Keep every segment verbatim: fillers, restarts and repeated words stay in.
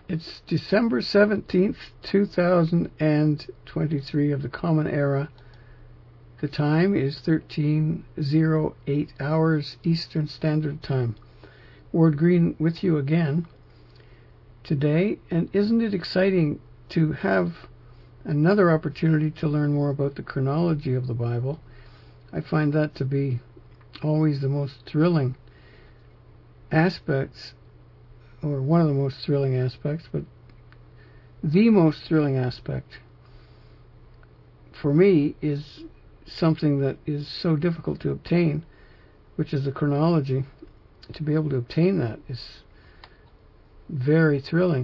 It's December seventeenth, two thousand twenty-three of the Common Era. The time is thirteen oh eight hours Eastern Standard Time. Ward Green with you again today, and isn't it exciting to have another opportunity to learn more about the chronology of the Bible? I find that to be always the most thrilling aspects, or one of the most thrilling aspects, but the most thrilling aspect for me is something that is so difficult to obtain, which is the chronology. To be able to obtain that is very thrilling.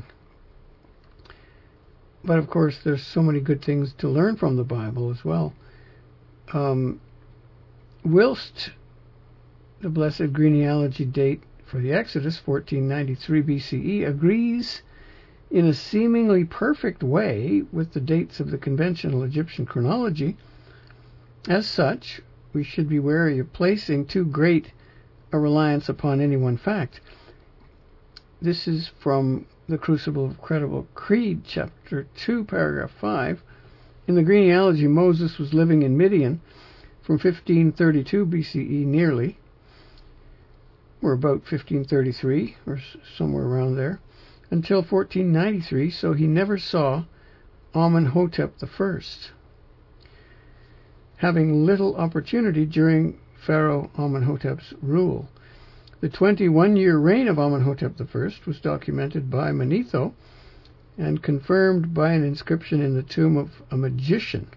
But of course, there's so many good things to learn from the Bible as well. Um, whilst the blessed genealogy date for the Exodus, fourteen ninety-three B C E, agrees in a seemingly perfect way with the dates of the conventional Egyptian chronology, as such, we should be wary of placing too great a reliance upon any one fact. This is from the Crucible of Credible Creed, chapter two, paragraph five. In the genealogy, Moses was living in Midian from fifteen thirty-two B C E nearly, or about fifteen thirty-three, or somewhere around there, until fourteen ninety-three, so he never saw Amenhotep the First, having little opportunity during Pharaoh Amenhotep's rule. The twenty-one-year reign of Amenhotep the First was documented by Manetho and confirmed by an inscription in the tomb of a magician,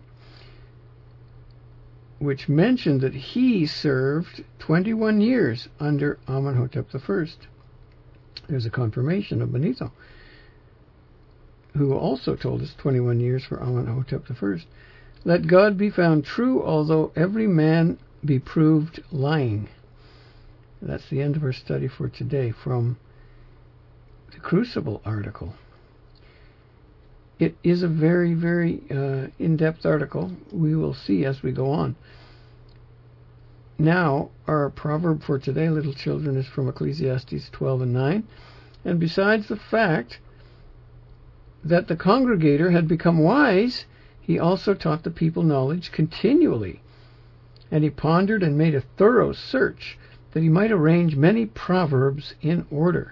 which mentioned that he served twenty-one years under Amenhotep the First. There's a confirmation of Manetho, who also told us twenty-one years for Amenhotep the First. Let God be found true, although every man be proved lying. That's the end of our study for today from the Crucible article. It is a very, very uh, in-depth article. We will see as we go on. Now, our proverb for today, little children, is from Ecclesiastes twelve and nine. And besides the fact that the congregator had become wise, he also taught the people knowledge continually. And he pondered and made a thorough search that he might arrange many proverbs in order.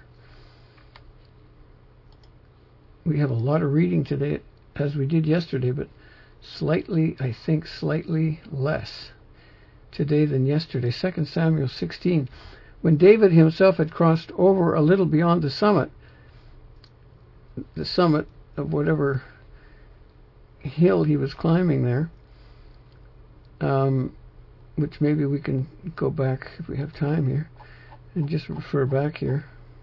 We have a lot of reading today, as we did yesterday, but slightly, I think, slightly less today than yesterday. Second Samuel sixteen. When David himself had crossed over a little beyond the summit, the summit of whatever hill he was climbing there, um, which maybe we can go back if we have time here, and just refer back here.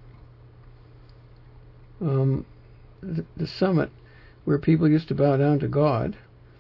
Um, the, the summit where people used to bow down to God,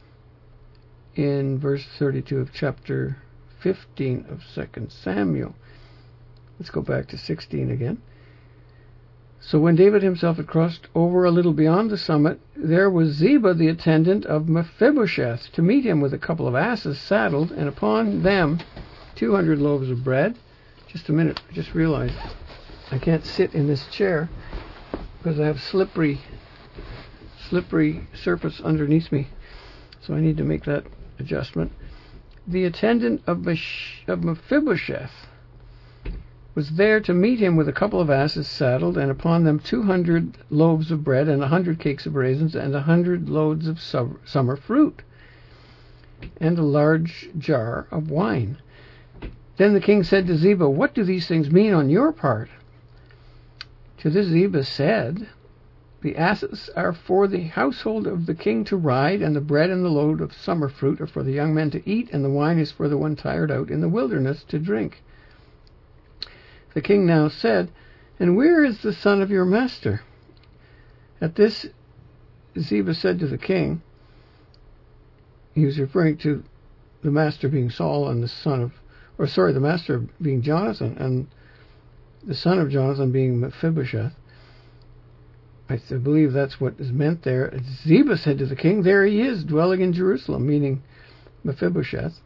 in verse thirty-two of chapter fifteen of Second Samuel. Let's go back to sixteen again. So when David himself had crossed over a little beyond the summit, there was Ziba, the attendant of Mephibosheth, to meet him with a couple of asses saddled, and upon them two hundred loaves of bread. Just a minute, I just realized I can't sit in this chair because I have slippery, slippery surface underneath me. So I need to make that adjustment. The attendant of, Mesh- of Mephibosheth was there to meet him with a couple of asses saddled, and upon them two hundred loaves of bread, and a hundred cakes of raisins, and a hundred loads of sub- summer fruit, and a large jar of wine. Then the king said to Ziba, "What do these things mean on your part?" To this Ziba said, "The asses are for the household of the king to ride, and the bread and the load of summer fruit are for the young men to eat, and the wine is for the one tired out in the wilderness to drink." The king now said, "And where is the son of your master?" At this, Ziba said to the king, he was referring to the master being Saul and the son of, or sorry, the master being Jonathan and the son of Jonathan being Mephibosheth. I th- believe that's what is meant there. Ziba said to the king, "There he is, dwelling in Jerusalem," meaning Mephibosheth.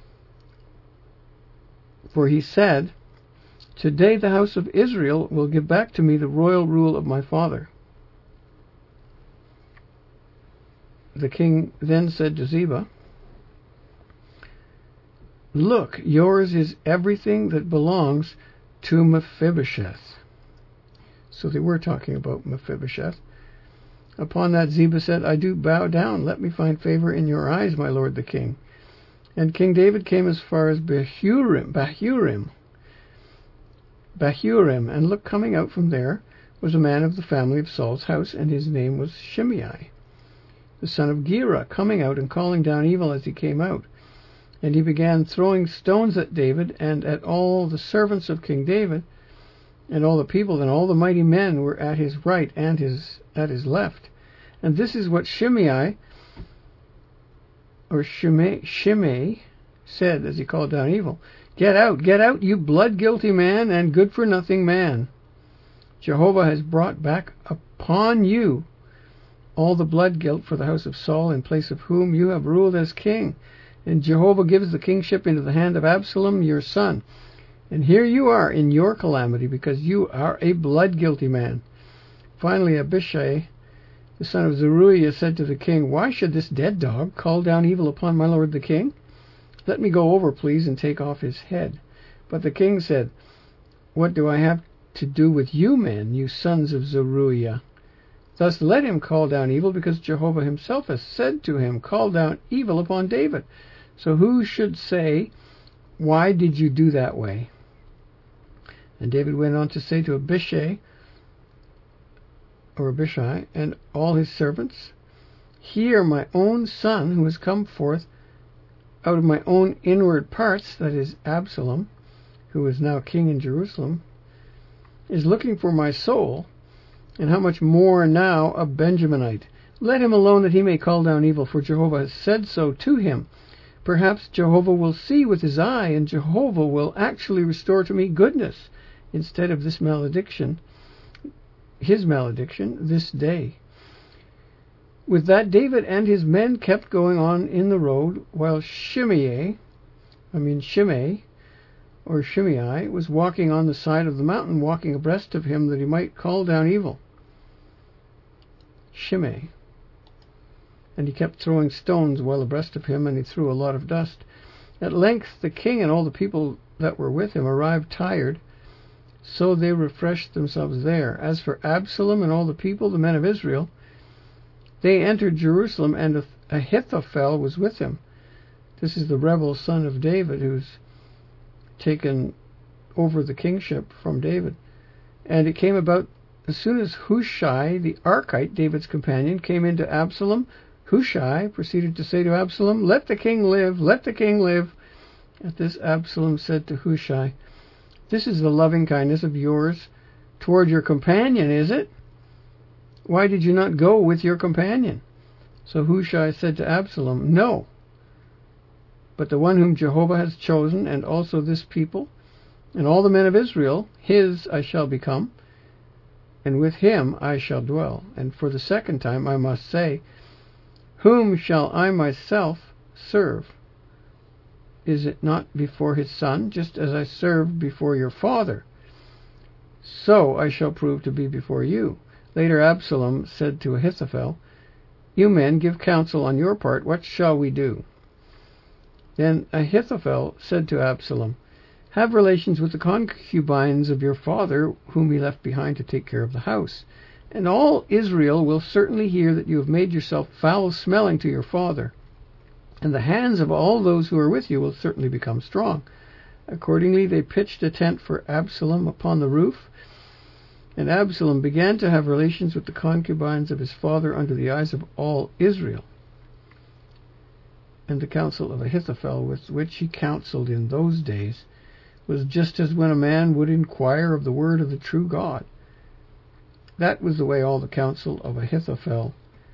For he said, "Today the house of Israel will give back to me the royal rule of my father." the king then said to Ziba, "Look, yours is everything that belongs to Mephibosheth." So they were talking about Mephibosheth. Upon that Ziba said, "I do bow down. Let me find favor in your eyes, my lord the king." And King David came as far as Bahurim, Bahurim, Bahurim, and look, coming out from there was a man of the family of Saul's house, and his name was Shimei, the son of Gera, coming out and calling down evil as he came out. And he began throwing stones at David and at all the servants of King David, and all the people, and all the mighty men were at his right and his at his left. And this is what Shimei, or Shimei, Shimei said as he called down evil: "Get out, get out, you blood-guilty man and good-for-nothing man. Jehovah has brought back upon you all the blood guilt for the house of Saul, in place of whom you have ruled as king. And Jehovah gives the kingship into the hand of Absalom, your son. And here you are in your calamity, because you are a blood-guilty man." Finally, Abishai, the son of Zeruiah, said to the king, "Why should this dead dog call down evil upon my lord the king? Let me go over, please, and take off his head." But the king said, "What do I have to do with you men, you sons of Zeruiah? Thus let him call down evil, because Jehovah himself has said to him, 'Call down evil upon David.' So who should say, 'Why did you do that way?'" And David went on to say to Abishai, or Abishai, and all his servants, "Hear, my own son, who has come forth out of my own inward parts," that is Absalom, who is now king in Jerusalem, "is looking for my soul, and how much more now a Benjaminite? Let him alone, that he may call down evil, for Jehovah has said so to him. Perhaps Jehovah will see with his eye, and Jehovah will actually restore to me goodness instead of this malediction, his malediction, this day." With that, David and his men kept going on in the road, while Shimei, I mean Shimei, or Shimei, was walking on the side of the mountain, walking abreast of him, that he might call down evil. Shimei. And he kept throwing stones well abreast of him, and he threw a lot of dust. At length the king and all the people that were with him arrived tired, so they refreshed themselves there. As for Absalom and all the people, the men of Israel, they entered Jerusalem, and Ahithophel was with him. This is the rebel son of David, who's taken over the kingship from David. And it came about, as soon as Hushai the Archite, David's companion, came into Absalom, Hushai proceeded to say to Absalom, "Let the king live, let the king live." At this Absalom said to Hushai, "This is the loving kindness of yours toward your companion, is it? Why did you not go with your companion?" So Hushai said to Absalom, "No, but the one whom Jehovah has chosen, and also this people, and all the men of Israel, his I shall become, and with him I shall dwell." And for the second time I must say, "Whom shall I myself serve? Is it not before his son, just as I served before your father? So I shall prove to be before you." Later Absalom said to Ahithophel, "You men give counsel on your part. What shall we do?" Then Ahithophel said to Absalom, "Have relations with the concubines of your father, whom he left behind to take care of the house. And all Israel will certainly hear that you have made yourself foul-smelling to your father. And the hands of all those who are with you will certainly become strong." Accordingly they pitched a tent for Absalom upon the roof, and Absalom began to have relations with the concubines of his father under the eyes of all Israel. And the counsel of Ahithophel, with which he counseled in those days, was just as when a man would inquire of the word of the true God. That was the way all the counsel of Ahithophel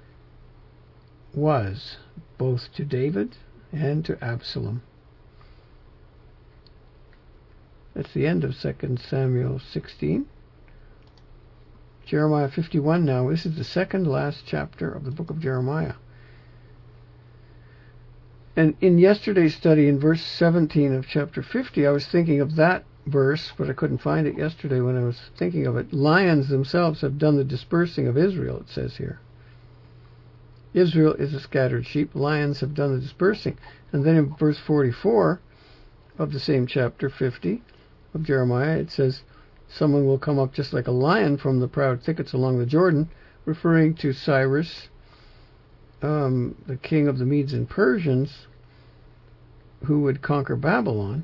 was, both to David and to Absalom. That's the end of Second Samuel sixteen. Jeremiah fifty-one now. This is the second last chapter of the book of Jeremiah. And in yesterday's study, in verse seventeen of chapter fifty, I was thinking of that verse, but I couldn't find it yesterday when I was thinking of it. Lions themselves have done the dispersing of Israel, it says here. Israel is a scattered sheep. Lions have done the dispersing. And then in verse forty-four of the same chapter fifty of Jeremiah, it says, someone will come up just like a lion from the proud thickets along the Jordan, referring to Cyrus, um, the king of the Medes and Persians, who would conquer Babylon.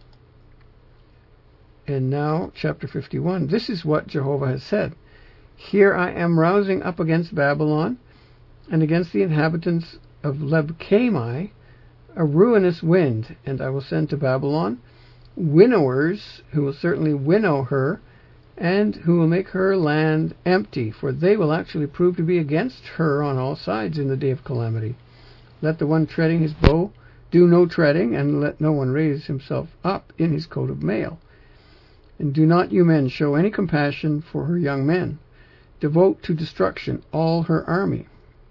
And now, chapter fifty-one, this is what Jehovah has said. Here I am rousing up against Babylon and against the inhabitants of Leb-Kamai a ruinous wind, and I will send to Babylon winnowers who will certainly winnow her, and who will make her land empty, for they will actually prove to be against her on all sides in the day of calamity. Let the one treading his bow do no treading, and let no one raise himself up in his coat of mail. And do not you men show any compassion for her young men. Devote to destruction all her army.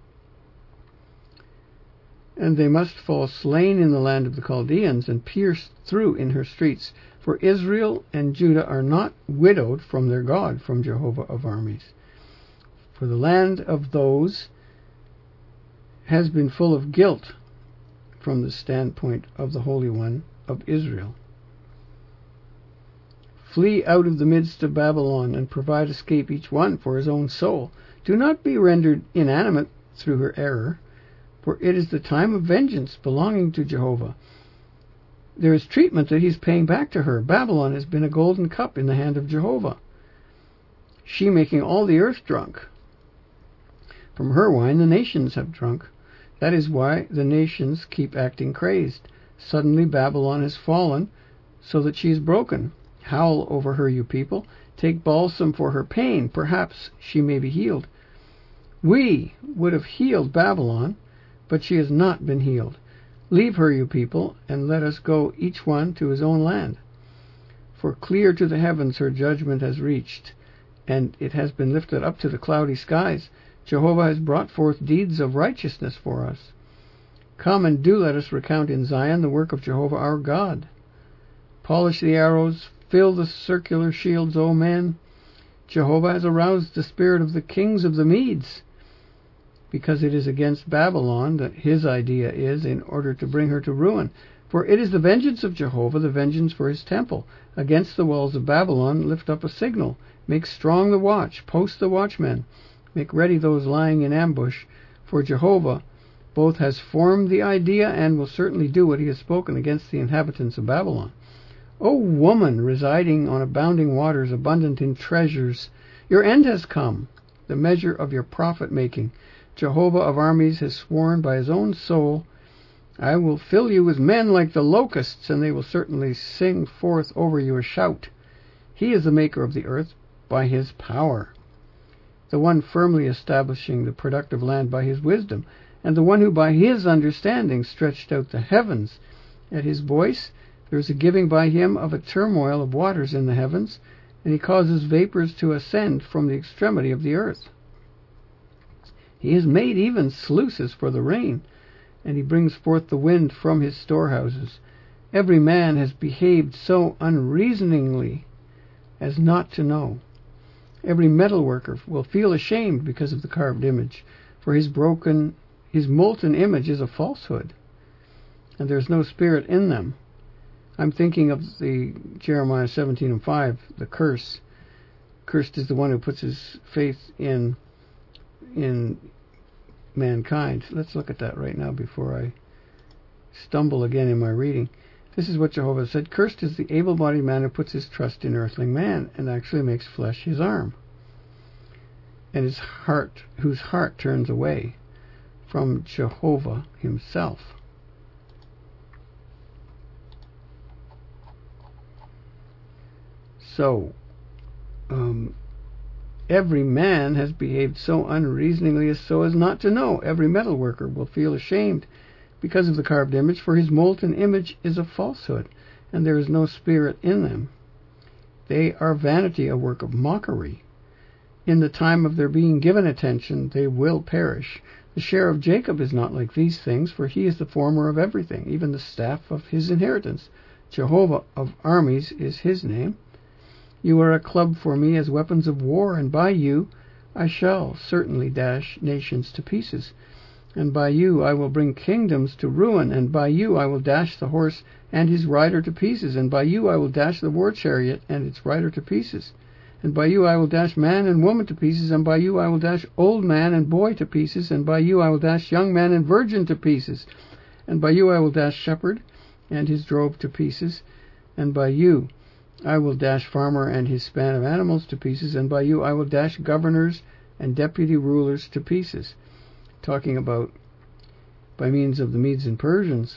And they must fall slain in the land of the Chaldeans, and pierced through in her streets. For Israel and Judah are not widowed from their God, from Jehovah of armies. For the land of those has been full of guilt from the standpoint of the Holy One of Israel. Flee out of the midst of Babylon, and provide escape each one for his own soul. Do not be rendered inanimate through her error, for it is the time of vengeance belonging to Jehovah. There is treatment that he is paying back to her. Babylon has been a golden cup in the hand of Jehovah, she making all the earth drunk. From her wine the nations have drunk. That is why the nations keep acting crazed. Suddenly Babylon has fallen, so that she is broken. Howl over her, you people. Take balsam for her pain. Perhaps she may be healed. We would have healed Babylon, but she has not been healed. Leave her, you people, and let us go each one to his own land. For clear to the heavens her judgment has reached, and it has been lifted up to the cloudy skies. Jehovah has brought forth deeds of righteousness for us. Come and do let us recount in Zion the work of Jehovah our God. Polish the arrows, fill the circular shields, O men. Jehovah has aroused the spirit of the kings of the Medes, because it is against Babylon that his idea is, in order to bring her to ruin. For it is the vengeance of Jehovah, the vengeance for his temple. Against the walls of Babylon lift up a signal. Make strong the watch, post the watchmen. Make ready those lying in ambush. For Jehovah both has formed the idea and will certainly do what he has spoken against the inhabitants of Babylon. O woman residing on abounding waters, abundant in treasures, your end has come, the measure of your profit-making. Jehovah of armies has sworn by his own soul, I will fill you with men like the locusts, and they will certainly sing forth over you a shout. He is the maker of the earth by his power, the one firmly establishing the productive land by his wisdom, and the one who by his understanding stretched out the heavens. At his voice there is a giving by him of a turmoil of waters in the heavens, and he causes vapors to ascend from the extremity of the earth. He has made even sluices for the rain, and he brings forth the wind from his storehouses. Every man has behaved so unreasoningly as not to know. Every metal worker will feel ashamed because of the carved image, for his broken, his molten image is a falsehood, and there is no spirit in them. I'm thinking of the Jeremiah seventeen and five, the curse. Cursed is the one who puts his faith in in mankind. Let's look at that right now before I stumble again in my reading. This is what Jehovah said. Cursed is the able-bodied man who puts his trust in earthling man and actually makes flesh his arm, and his heart, whose heart turns away from Jehovah himself. So, um, every man has behaved so unreasoningly as so as not to know. Every metal worker will feel ashamed because of the carved image, for his molten image is a falsehood, and there is no spirit in them. They are vanity, a work of mockery. In the time of their being given attention, they will perish. The share of Jacob is not like these things, for he is the former of everything, even the staff of his inheritance. Jehovah of armies is his name. You are a club for me as weapons of war, and by you I shall certainly dash nations to pieces. and by you I will bring kingdoms to ruin, and by you I will dash the horse and his rider to pieces, and by you I will dash the war chariot and its rider to pieces, and by you I will dash man and woman to pieces, and by you I will dash old man and boy to pieces, and by you I will dash young man and virgin to pieces, and by you I will dash shepherd and his drove to pieces, and by you I will dash farmer and his span of animals to pieces, and by you I will dash governors and deputy rulers to pieces. Talking about by means of the Medes and Persians.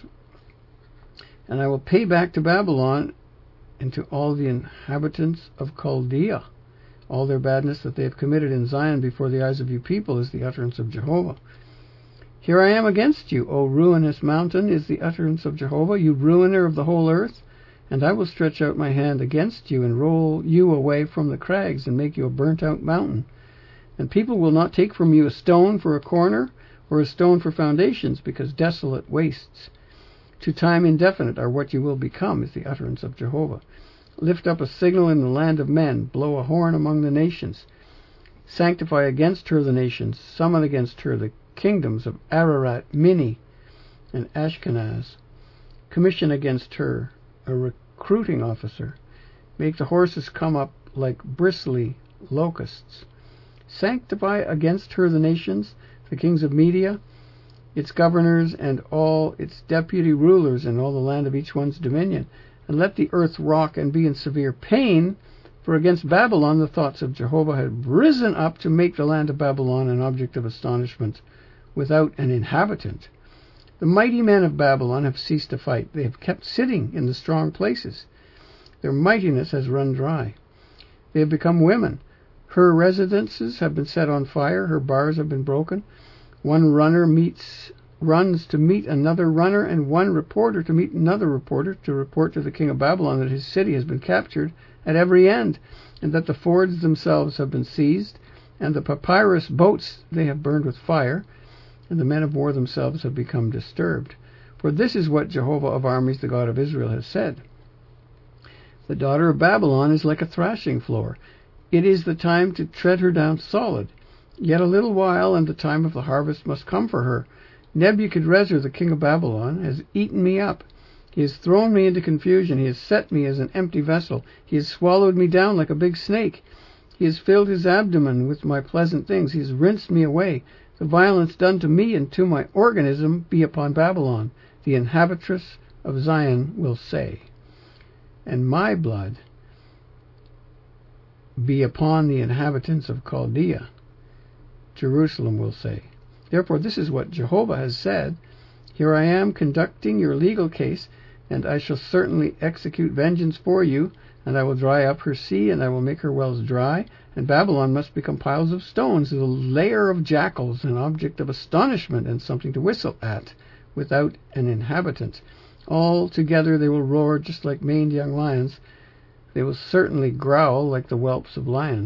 And I will pay back to Babylon and to all the inhabitants of Chaldea all their badness that they have committed in Zion before the eyes of you people, is the utterance of Jehovah. Here I am against you, O ruinous mountain, is the utterance of Jehovah, you ruiner of the whole earth. And I will stretch out my hand against you, and roll you away from the crags, and make you a burnt-out mountain. And people will not take from you a stone for a corner, or a stone for foundations, because desolate wastes to time indefinite are what you will become, is the utterance of Jehovah. Lift up a signal in the land of men, blow a horn among the nations. Sanctify against her the nations, summon against her the kingdoms of Ararat, Minni, and Ashkenaz. Commission against her a recruiting officer. Make the horses come up like bristly locusts. Sanctify against her the nations, the kings of Media, its governors, and all its deputy rulers, and all the land of each one's dominion. And let the earth rock and be in severe pain, for against Babylon the thoughts of Jehovah had risen up to make the land of Babylon an object of astonishment, without an inhabitant. The mighty men of Babylon have ceased to fight. They have kept sitting in the strong places. Their mightiness has run dry. They have become women. Her residences have been set on fire. Her bars have been broken. One runner meets runs to meet another runner, and one reporter to meet another reporter, to report to the king of Babylon that his city has been captured at every end, and that the fords themselves have been seized, and the papyrus boats they have burned with fire, and the men of war themselves have become disturbed. For this is what Jehovah of armies, the God of Israel, has said. The daughter of Babylon is like a thrashing floor. It is the time to tread her down solid. Yet a little while, and the time of the harvest must come for her. Nebuchadrezzar, the king of Babylon, has eaten me up. He has thrown me into confusion. He has set me as an empty vessel. He has swallowed me down like a big snake. He has filled his abdomen with my pleasant things. He has rinsed me away. The violence done to me and to my organism be upon Babylon, the inhabitress of Zion will say. And my blood be upon the inhabitants of Chaldea, Jerusalem will say. Therefore this is what Jehovah has said. Here I am conducting your legal case, and I shall certainly execute vengeance for you, and I will dry up her sea, and I will make her wells dry, and Babylon must become piles of stones, a lair of jackals, an object of astonishment, and something to whistle at, without an inhabitant. All together they will roar just like maned young lions. They will certainly growl like the whelps of lions.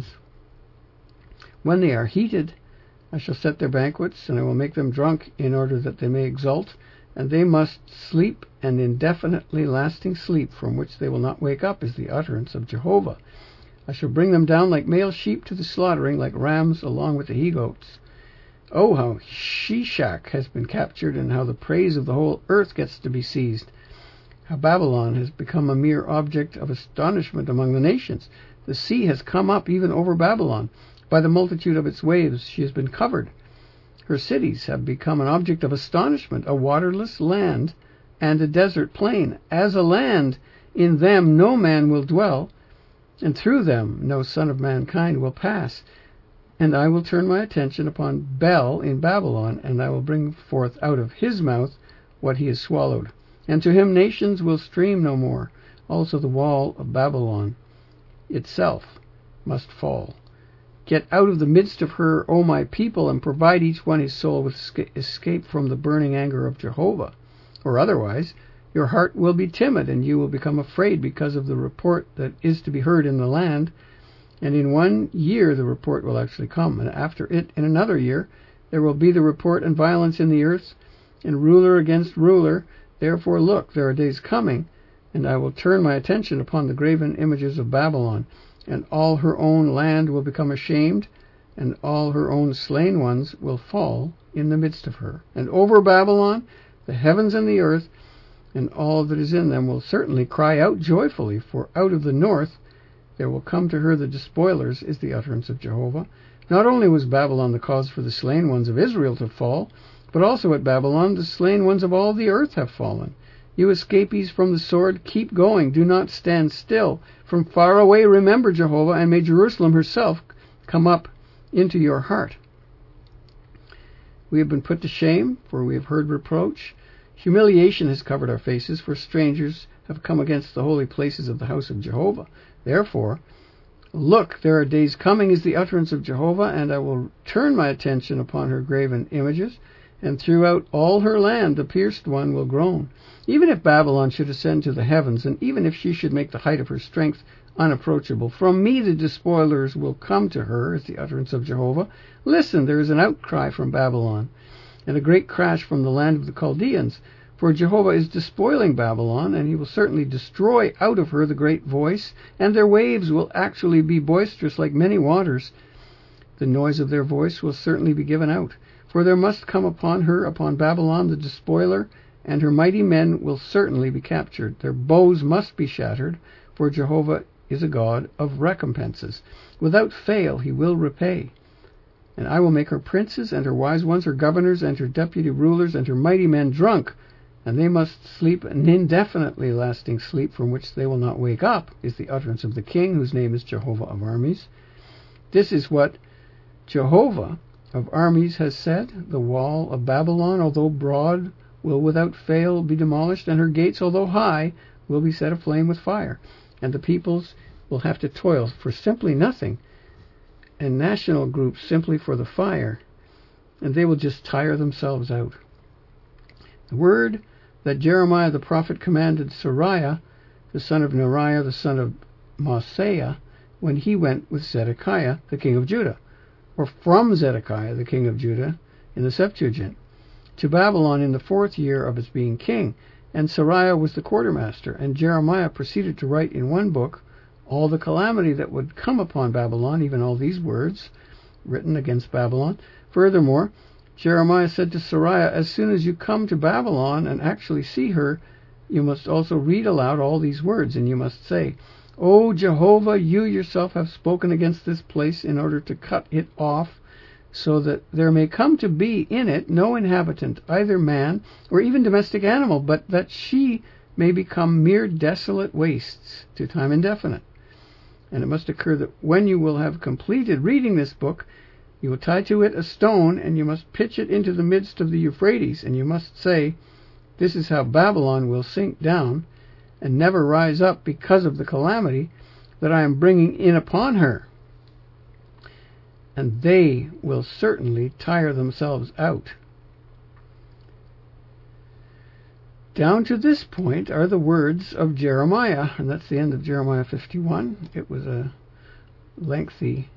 When they are heated, I shall set their banquets, and I will make them drunk in order that they may exult, and they must sleep an indefinitely lasting sleep from which they will not wake up, is the utterance of Jehovah. I shall bring them down like male sheep to the slaughtering, like rams along with the he-goats. Oh, how Shishak has been captured, and how the praise of the whole earth gets to be seized. How Babylon has become a mere object of astonishment among the nations. The sea has come up even over Babylon. By the multitude of its waves she has been covered. Her cities have become an object of astonishment, a waterless land and a desert plain. As a land, in them no man will dwell, and through them no son of mankind will pass. And I will turn my attention upon Bel in Babylon, and I will bring forth out of his mouth what he has swallowed. And to him nations will stream no more. Also the wall of Babylon itself must fall. Get out of the midst of her, O my people, and provide each one his soul with escape from the burning anger of Jehovah. Or otherwise, your heart will be timid, and you will become afraid because of the report that is to be heard in the land. And in one year the report will actually come, and after it, in another year, there will be the report and violence in the earth, and ruler against ruler. Therefore look, there are days coming, and I will turn my attention upon the graven images of Babylon, and all her own land will become ashamed, and all her own slain ones will fall in the midst of her. And over Babylon, the heavens and the earth, and all that is in them will certainly cry out joyfully, for out of the north there will come to her the despoilers, is the utterance of Jehovah. Not only was Babylon the cause for the slain ones of Israel to fall, but also at Babylon the slain ones of all the earth have fallen. You escapees from the sword, keep going, do not stand still. From far away remember Jehovah, and may Jerusalem herself come up into your heart. We have been put to shame, for we have heard reproach. Humiliation has covered our faces, for strangers have come against the holy places of the house of Jehovah. Therefore, look, there are days coming, is the utterance of Jehovah, and I will turn my attention upon her graven images, and throughout all her land the pierced one will groan. Even if Babylon should ascend to the heavens, and even if she should make the height of her strength unapproachable, from me the despoilers will come to her, is the utterance of Jehovah. Listen, there is an outcry from Babylon, and a great crash from the land of the Chaldeans. For Jehovah is despoiling Babylon, and he will certainly destroy out of her the great voice, and their waves will actually be boisterous like many waters. The noise of their voice will certainly be given out. For there must come upon her, upon Babylon, the despoiler, and her mighty men will certainly be captured. Their bows must be shattered, for Jehovah is a God of recompenses. Without fail he will repay. And I will make her princes, and her wise ones, her governors, and her deputy rulers, and her mighty men drunk, and they must sleep an indefinitely lasting sleep from which they will not wake up, is the utterance of the King, whose name is Jehovah of armies. This is what Jehovah of armies has said: the wall of Babylon, although broad, will without fail be demolished, and her gates, although high, will be set aflame with fire. And the peoples will have to toil for simply nothing, and national groups simply for the fire, and they will just tire themselves out. The word that Jeremiah the prophet commanded Seraiah, the son of Neriah, the son of Maaseiah, when he went with Zedekiah, the king of Judah, or from Zedekiah, the king of Judah, in the Septuagint, to Babylon in the fourth year of his being king. And Seraiah was the quartermaster, and Jeremiah proceeded to write in one book all the calamity that would come upon Babylon, even all these words written against Babylon. Furthermore, Jeremiah said to Seraiah, as soon as you come to Babylon and actually see her, you must also read aloud all these words, and you must say, O Jehovah, you yourself have spoken against this place in order to cut it off, so that there may come to be in it no inhabitant, either man or even domestic animal, but that she may become mere desolate wastes to time indefinite. And it must occur that when you will have completed reading this book, you will tie to it a stone, and you must pitch it into the midst of the Euphrates, and you must say, this is how Babylon will sink down and never rise up because of the calamity that I am bringing in upon her. And they will certainly tire themselves out. Down to this point are the words of Jeremiah, and that's the end of Jeremiah fifty-one. It was a lengthy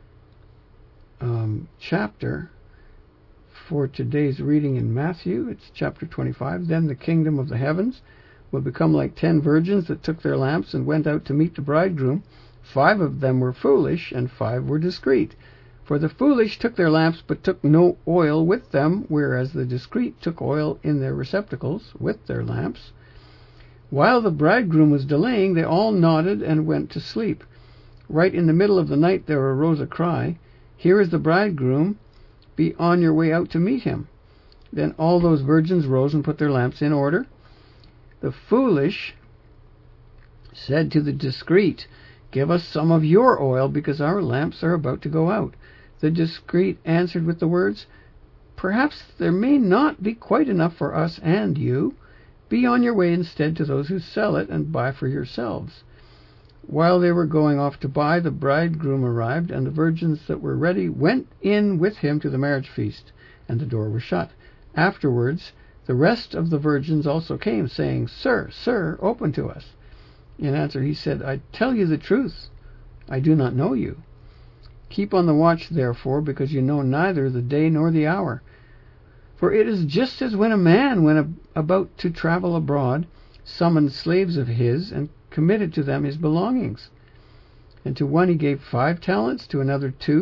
um, chapter for today's reading in Matthew. It's chapter twenty-five. Then the kingdom of the heavens will become like ten virgins that took their lamps and went out to meet the bridegroom. Five of them were foolish, and five were discreet. For the foolish took their lamps, but took no oil with them, whereas the discreet took oil in their receptacles with their lamps. While the bridegroom was delaying, they all nodded and went to sleep. Right in the middle of the night there arose a cry, here is the bridegroom, be on your way out to meet him. Then all those virgins rose and put their lamps in order. The foolish said to the discreet, give us some of your oil, because our lamps are about to go out. The discreet answered with the words, perhaps there may not be quite enough for us and you. Be on your way instead to those who sell it, and buy for yourselves. While they were going off to buy, the bridegroom arrived, and the virgins that were ready went in with him to the marriage feast, and the door was shut. Afterwards the rest of the virgins also came, saying, Sir, sir, open to us. In answer he said, I tell you the truth, I do not know you. Keep on the watch, therefore, because you know neither the day nor the hour. For it is just as when a man, when ab- about to travel abroad, summoned slaves of his, and committed to them his belongings. And to one he gave five talents, to another two,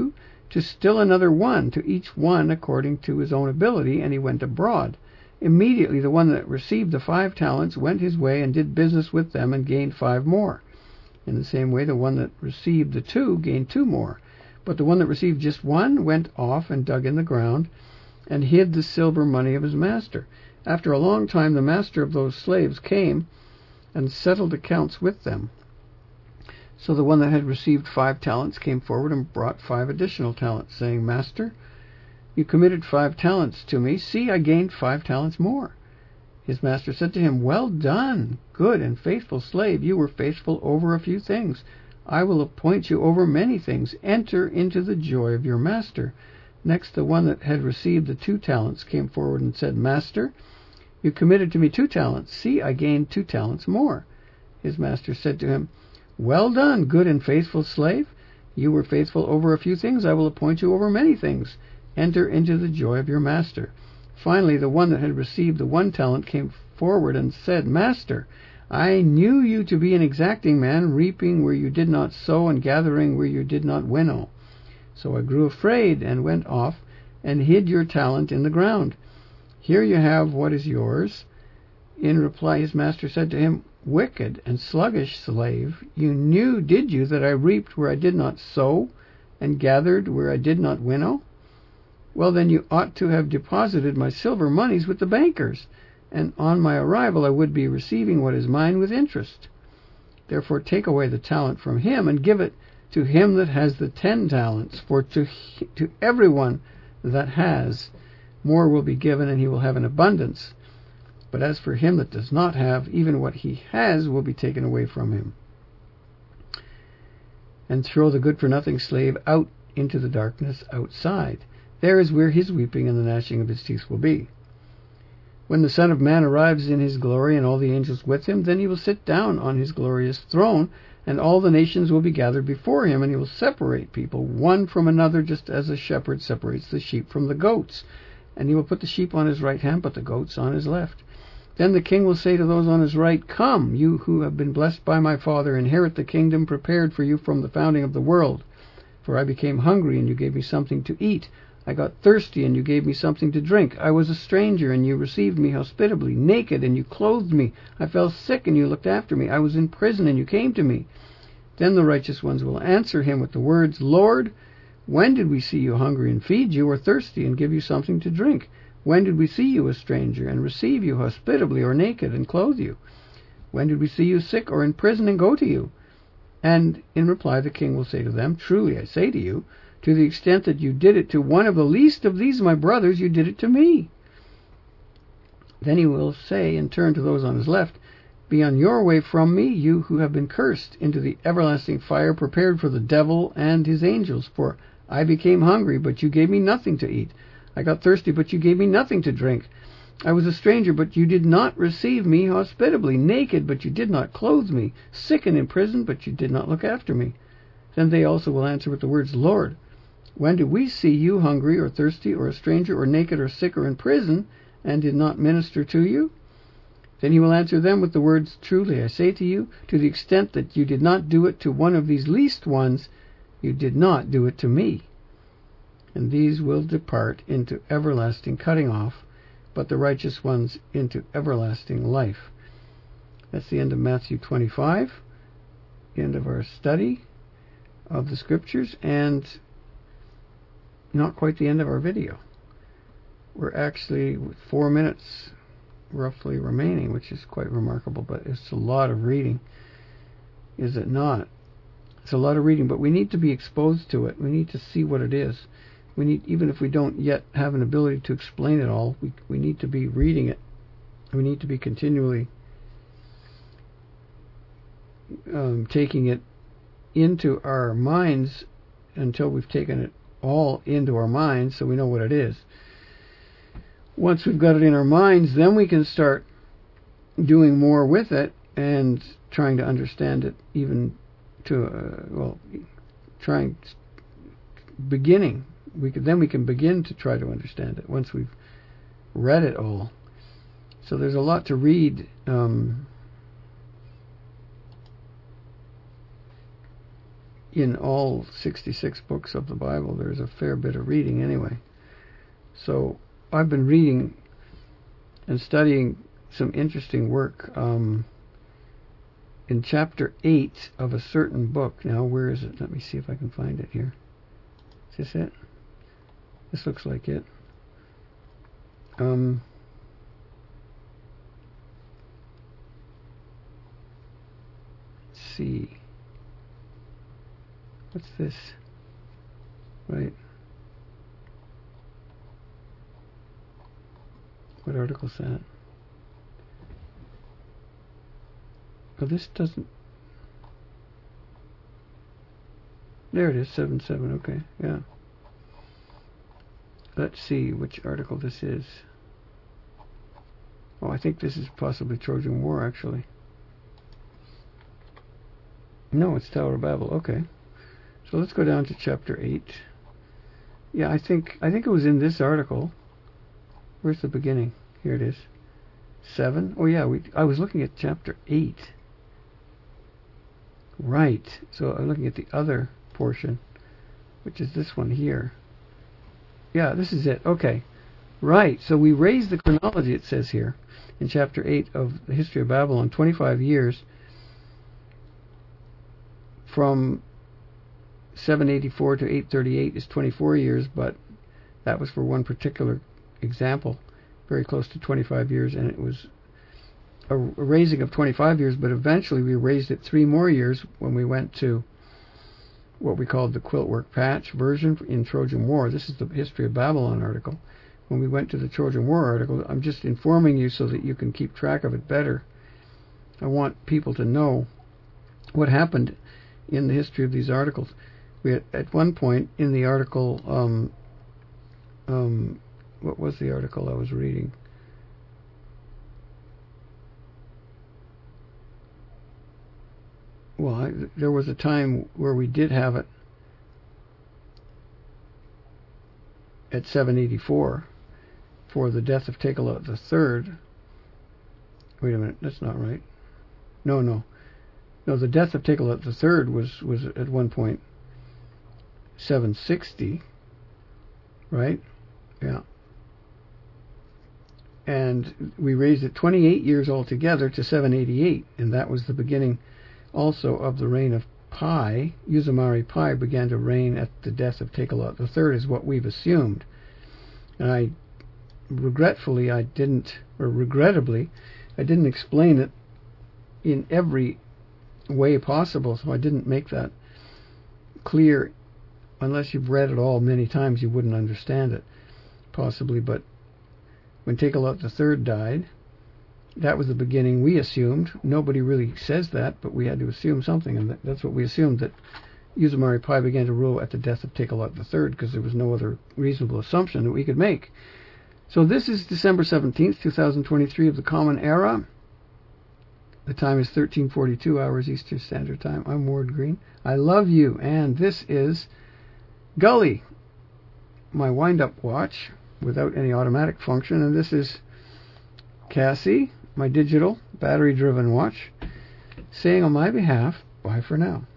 to still another one, to each one according to his own ability, and he went abroad. Immediately the one that received the five talents went his way and did business with them and gained five more. In the same way, the one that received the two gained two more. But the one that received just one went off and dug in the ground and hid the silver money of his master. After a long time, the master of those slaves came and settled accounts with them. So the one that had received five talents came forward and brought five additional talents, saying, Master, you committed five talents to me. See, I gained five talents more. His master said to him, Well done, good and faithful slave. You were faithful over a few things. I will appoint you over many things. Enter into the joy of your master. Next, the one that had received the two talents came forward and said, Master, you committed to me two talents. See, I gained two talents more. His master said to him, Well done, good and faithful slave. You were faithful over a few things. I will appoint you over many things. Enter into the joy of your master. Finally, the one that had received the one talent came forward and said, Master, I knew you to be an exacting man, reaping where you did not sow and gathering where you did not winnow. So I grew afraid and went off and hid your talent in the ground. Here you have what is yours. In reply, his master said to him, Wicked and sluggish slave, you knew, did you, that I reaped where I did not sow and gathered where I did not winnow? Well, then you ought to have deposited my silver moneys with the bankers, and on my arrival I would be receiving what is mine with interest. Therefore take away the talent from him and give it to him that has the ten talents. For to to everyone that has, more will be given, and he will have an abundance. But as for him that does not have, even what he has will be taken away from him. And throw the good-for-nothing slave out into the darkness outside. There is where his weeping and the gnashing of his teeth will be. When the Son of Man arrives in his glory and all the angels with him, then he will sit down on his glorious throne, and all the nations will be gathered before him, and he will separate people one from another, just as a shepherd separates the sheep from the goats. And he will put the sheep on his right hand, but the goats on his left. Then the king will say to those on his right, Come, you who have been blessed by my Father, inherit the kingdom prepared for you from the founding of the world. For I became hungry, and you gave me something to eat. I got thirsty, and you gave me something to drink. I was a stranger, and you received me hospitably. Naked, and you clothed me. I fell sick, and you looked after me. I was in prison, and you came to me. Then the righteous ones will answer him with the words, Lord, when did we see you hungry and feed you, or thirsty and give you something to drink? When did we see you a stranger and receive you hospitably, or naked and clothe you? When did we see you sick or in prison and go to you? And in reply the king will say to them, Truly I say to you, to the extent that you did it to one of the least of these my brothers, you did it to me. Then he will say, and turn to those on his left, Be on your way from me, you who have been cursed, into the everlasting fire prepared for the devil and his angels. For I became hungry, but you gave me nothing to eat. I got thirsty, but you gave me nothing to drink. I was a stranger, but you did not receive me hospitably. Naked, but you did not clothe me. Sick and in prison, but you did not look after me. Then they also will answer with the words, Lord, when did we see you hungry or thirsty or a stranger or naked or sick or in prison, and did not minister to you? Then he will answer them with the words, Truly I say to you, to the extent that you did not do it to one of these least ones, you did not do it to me. And these will depart into everlasting cutting off, but the righteous ones into everlasting life. That's the end of Matthew twenty-five, the end of our study of the Scriptures, and not quite the end of our video. We're actually with four minutes roughly remaining, which is quite remarkable, but it's a lot of reading, is it not? It's a lot of reading, but we need to be exposed to it. We need to see what it is. We need, even if we don't yet have an ability to explain it all, we we need to be reading it. We need to be continually um, taking it into our minds until we've taken it all into our minds, so we know what it is. Once we've got it in our minds, then we can start doing more with it and trying to understand it, even to uh, well, trying beginning. We could, then we can begin to try to understand it once we've read it all. So there's a lot to read. Um, in all sixty-six books of the Bible, there's a fair bit of reading anyway. So I've been reading and studying some interesting work um, in chapter eight of a certain book. Now, where is it? Let me see if I can find it here. Is this it? This looks like it. Um, let's see. What's this? Right. What article's that? Oh, this doesn't... There it is, seven seven, okay, yeah. Let's see which article this is. Oh, I think this is possibly Trojan War, actually. No, it's Tower of Babel, okay. So let's go down to chapter eight. Yeah, I think I think it was in this article. Where's the beginning? Here it is. seven? Oh yeah, we I was looking at chapter eight. Right. So I'm looking at the other portion, which is this one here. Yeah, this is it. Okay. Right. So we raised the chronology, it says here, in chapter eight of the history of Babylon, twenty-five years from seven eighty-four to eight thirty-eight is twenty-four years, but that was for one particular example, very close to twenty-five years, and it was a, a raising of twenty-five years, but eventually we raised it three more years when we went to what we called the Quiltwork Patch version in Trojan War. This is the History of Babylon article. When we went to the Trojan War article, I'm just informing you so that you can keep track of it better. I want people to know what happened in the history of these articles. We had, at one point in the article, um, um, what was the article I was reading? Well, I, there was a time where we did have it at seven eighty-four for the death of Tegel the Third. Wait a minute, that's not right. No, no. No, the death of Tegel the Third was, was at one point seven sixty, right? Yeah. And we raised it twenty-eight years altogether to seven eighty-eight, and that was the beginning also of the reign of Pi. Uzumari Pi began to reign at the death of Tegel the Third, is what we've assumed. And I, regretfully, I didn't, or regrettably, I didn't explain it in every way possible, so I didn't make that clear. Unless you've read it all many times, you wouldn't understand it, possibly. But when Tegel the Third died, that was the beginning, we assumed. Nobody really says that, but we had to assume something, and that's what we assumed, that Uzumari Pi began to rule at the death of Tegel the Third, because there was no other reasonable assumption that we could make. So this is December seventeenth, two thousand twenty-three of the Common Era. The time is thirteen forty-two hours Eastern Standard Time. I'm Ward Green. I love you, and this is Gully, my wind-up watch without any automatic function, and this is Cassie, my digital battery-driven watch, saying on my behalf, bye for now.